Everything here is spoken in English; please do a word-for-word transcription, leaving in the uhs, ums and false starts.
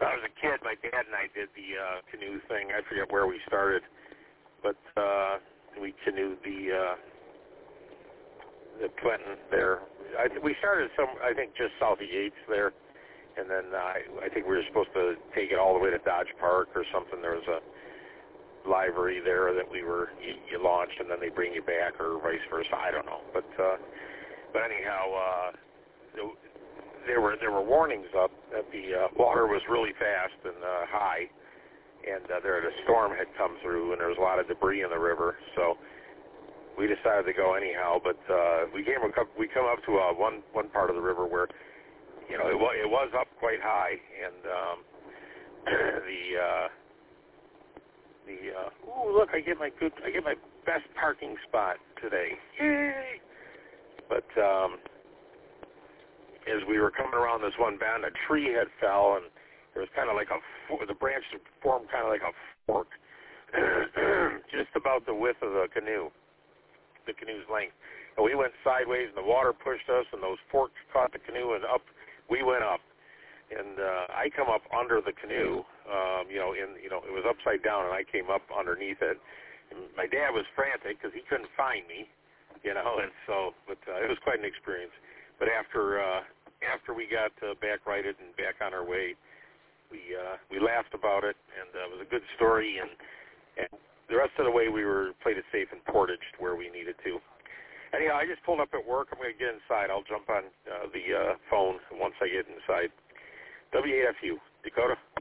when I was a kid, my dad and I did the uh, canoe thing. I forget where we started, but uh, we canoed the uh, the Clinton there. I th- we started some, I think, just south of Yates there, and then uh, I, I think we were supposed to take it all the way to Dodge Park or something. There was a library there that we were you, you launched, and then they bring you back, or vice versa. I don't know, but uh, but anyhow, uh, there were there were warnings up that the uh, water was really fast and uh, high, and uh, there a storm had come through, and there was a lot of debris in the river, so we decided to go anyhow. But uh, we came up we come up to uh, one one part of the river where you know it was it was up quite high, and um, the uh, The uh, oh look, I get my good, I get my best parking spot today, yay! But um, as we were coming around this one bend, a tree had fell, and there was kind of like a the branch formed kind of like a fork, just about the width of the canoe, the canoe's length. And we went sideways, and the water pushed us, and those forks caught the canoe, and up we went up. And uh, I come up under the canoe, um, you know, in you know, it was upside down, and I came up underneath it. And my dad was frantic because he couldn't find me, you know, and so, but uh, it was quite an experience. But after uh, after we got uh, back righted and back on our way, we uh, we laughed about it, and uh, it was a good story. And, and the rest of the way, we were played it safe and portaged where we needed to. Anyhow, I just pulled up at work. I'm going to get inside. I'll jump on uh, the uh, phone once I get inside. W A F U, Dakota.